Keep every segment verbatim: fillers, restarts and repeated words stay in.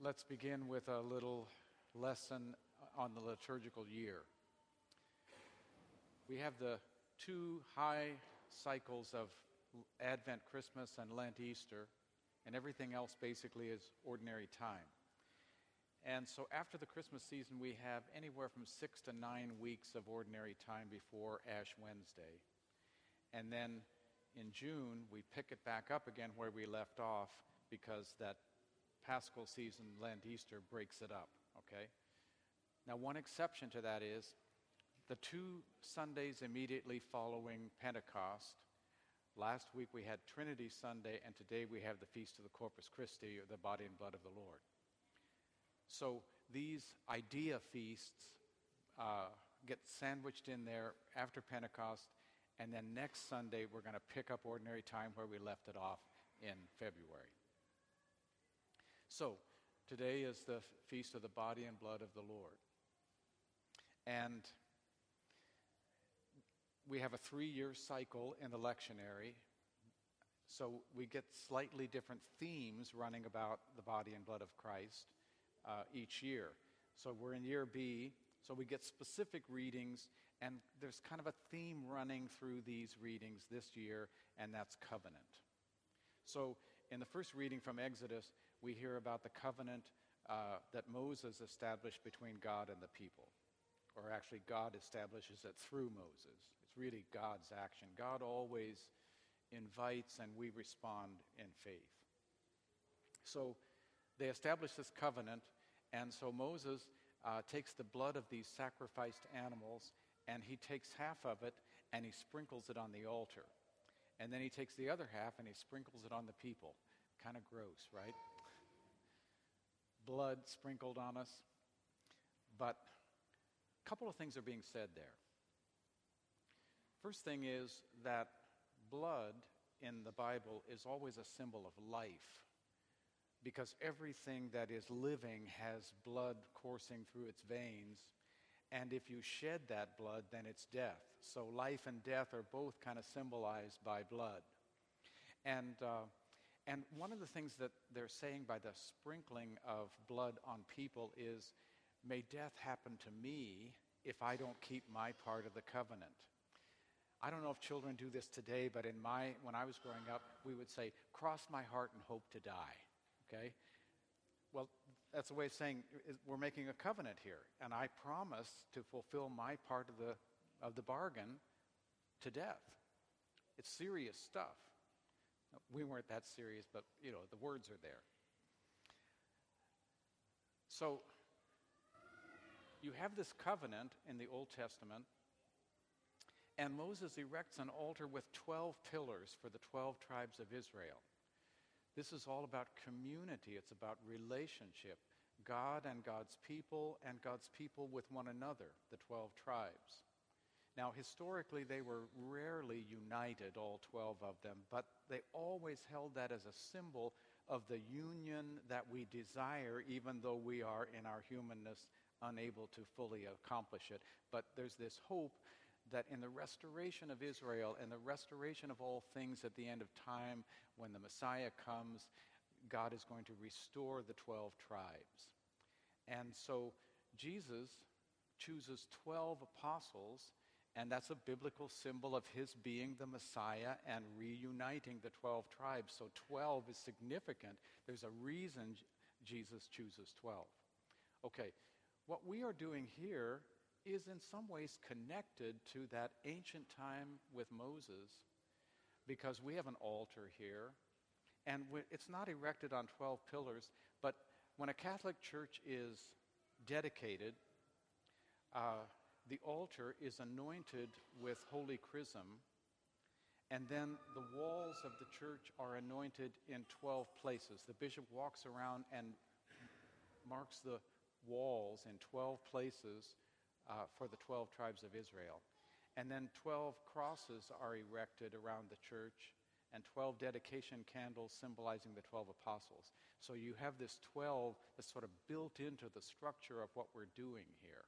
Let's begin with a little lesson on the liturgical year. We have the two high cycles of Advent, Christmas, and Lent, Easter, and everything else basically is ordinary time. And so after the Christmas season, we have anywhere from six to nine weeks of ordinary time before Ash Wednesday. And then in June, we pick it back up again where we left off because that Paschal season, Lent, Easter, breaks it up, okay? Now, one exception to that is the two Sundays immediately following Pentecost. Last week we had Trinity Sunday, and today we have the Feast of the Corpus Christi, or the body and blood of the Lord. So these idea feasts uh, get sandwiched in there after Pentecost, and then next Sunday we're going to pick up ordinary time where we left it off in February. So today is the Feast of the Body and Blood of the Lord. And we have a three-year cycle in the lectionary, so we get slightly different themes running about the body and blood of Christ uh, each year. So we're in year B, so we get specific readings, and there's kind of a theme running through these readings this year, and that's covenant. So in the first reading from Exodus, we hear about the covenant uh, that Moses established between God and the people. Or actually, God establishes it through Moses. It's really God's action. God always invites, and we respond in faith. So they establish this covenant, and so Moses uh, takes the blood of these sacrificed animals, and he takes half of it, and he sprinkles it on the altar. And then he takes the other half, and he sprinkles it on the people. Kind of gross, right? Blood sprinkled on us. But a couple of things are being said there. First thing is that blood in the Bible is always a symbol of life, because everything that is living has blood coursing through its veins, and if you shed that blood, then it's death. So life and death are both kind of symbolized by blood. And uh, and one of the things that they're saying by the sprinkling of blood on people is, may death happen to me if I don't keep my part of the covenant. I don't know if children do this today, but in my when I was growing up, we would say, cross my heart and hope to die. Okay? Well, that's a way of saying we're making a covenant here, and I promise to fulfill my part of the of the bargain to death. It's serious stuff. We weren't that serious, but you know, the words are there. So you have this covenant in the Old Testament, and Moses erects an altar with twelve pillars for the twelve tribes of Israel. This is all about community. It's about relationship. God and God's people, and God's people with one another, the twelve tribes. Now, historically, they were rarely united, all twelve of them, but they always held that as a symbol of the union that we desire, even though we are, in our humanness, unable to fully accomplish it. But there's this hope that in the restoration of Israel and the restoration of all things at the end of time, when the Messiah comes, God is going to restore the twelve tribes. And so Jesus chooses twelve apostles, and that's a biblical symbol of his being the Messiah and reuniting the twelve tribes. So twelve is significant. There's a reason Jesus chooses twelve. Okay, what we are doing here is in some ways connected to that ancient time with Moses, because we have an altar here, and it's not erected on twelve pillars, but when a Catholic church is dedicated, uh, the altar is anointed with holy chrism, and then the walls of the church are anointed in twelve places. The bishop walks around and marks the walls in twelve places uh, for the twelve tribes of Israel. And then twelve crosses are erected around the church, and twelve dedication candles symbolizing the twelve apostles. So you have this twelve that's sort of built into the structure of what we're doing here.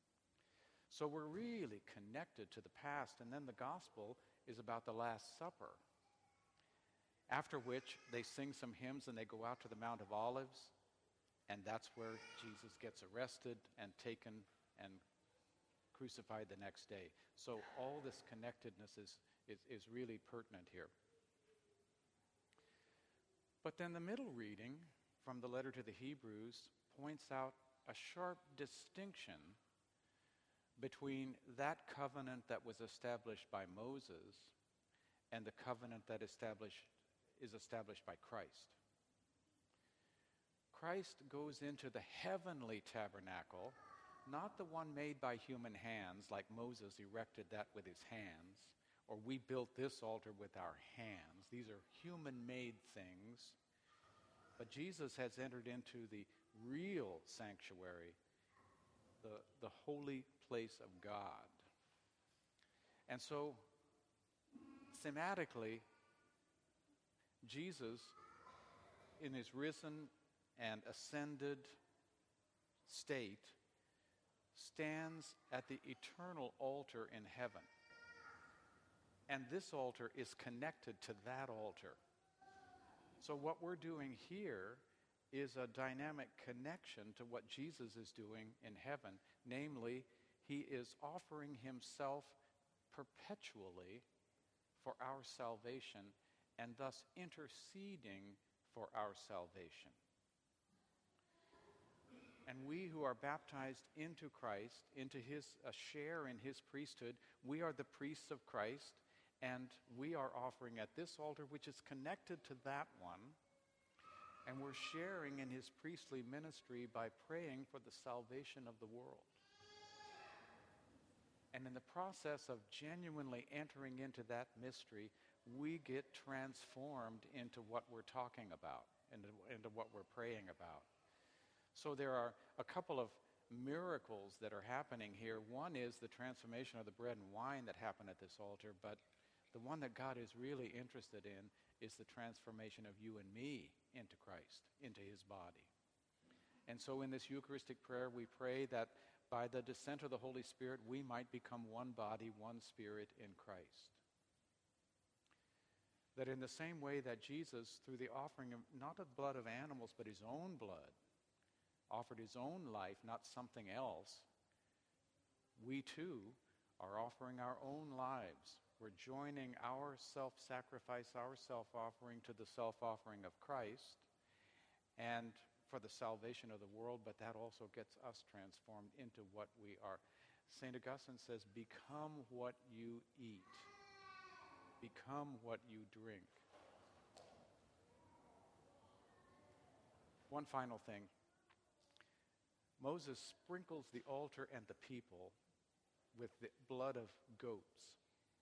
So we're really connected to the past, and then the gospel is about the Last Supper. After which they sing some hymns and they go out to the Mount of Olives. And that's where Jesus gets arrested and taken and crucified the next day. So all this connectedness is, is, is really pertinent here. But then the middle reading from the letter to the Hebrews points out a sharp distinction between that covenant that was established by Moses and the covenant that established, is established by Christ. Christ goes into the heavenly tabernacle, not the one made by human hands, like Moses erected that with his hands, or we built this altar with our hands. These are human-made things. But Jesus has entered into the real sanctuary, the, the holy place of God. And so, thematically, Jesus, in his risen and ascended state, stands at the eternal altar in heaven. And this altar is connected to that altar. So what we're doing here is a dynamic connection to what Jesus is doing in heaven. Namely, he is offering himself perpetually for our salvation and thus interceding for our salvation. And we who are baptized into Christ, into his, a share in his priesthood, we are the priests of Christ, and we are offering at this altar, which is connected to that one, and we're sharing in his priestly ministry by praying for the salvation of the world. And in the process of genuinely entering into that mystery, we get transformed into what we're talking about, into, into what we're praying about. So there are a couple of miracles that are happening here. One is the transformation of the bread and wine that happened at this altar, but the one that God is really interested in is the transformation of you and me into Christ, into his body. And so in this Eucharistic prayer, we pray that by the descent of the Holy Spirit, we might become one body, one spirit in Christ. That in the same way that Jesus, through the offering of not of blood of animals, but his own blood, offered his own life, not something else, we too are offering our own lives. We're joining our self-sacrifice, our self-offering to the self-offering of Christ, and for the salvation of the world, but that also gets us transformed into what we are. Saint Augustine says, become what you eat. Become what you drink. One final thing. Moses sprinkles the altar and the people with the blood of goats.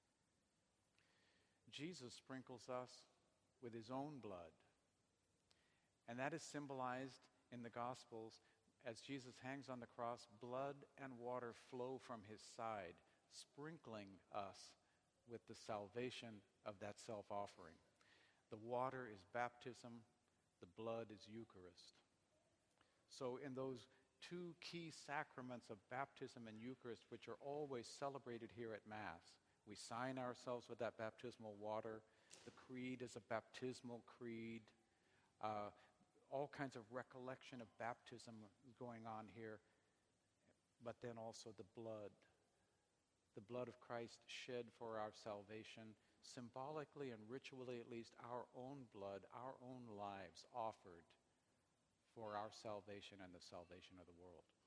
Jesus sprinkles us with his own blood. And that is symbolized in the Gospels as Jesus hangs on the cross. Blood and water flow from his side, sprinkling us with the salvation of that self-offering. The water is baptism, the blood is Eucharist. So in those two key sacraments of baptism and Eucharist, which are always celebrated here at Mass, we sign ourselves with that baptismal water. The creed is a baptismal creed. Uh, all kinds of recollection of baptism going on here, but then also the blood. The blood of Christ shed for our salvation, symbolically and ritually at least, our own blood, our own lives offered for our salvation and the salvation of the world.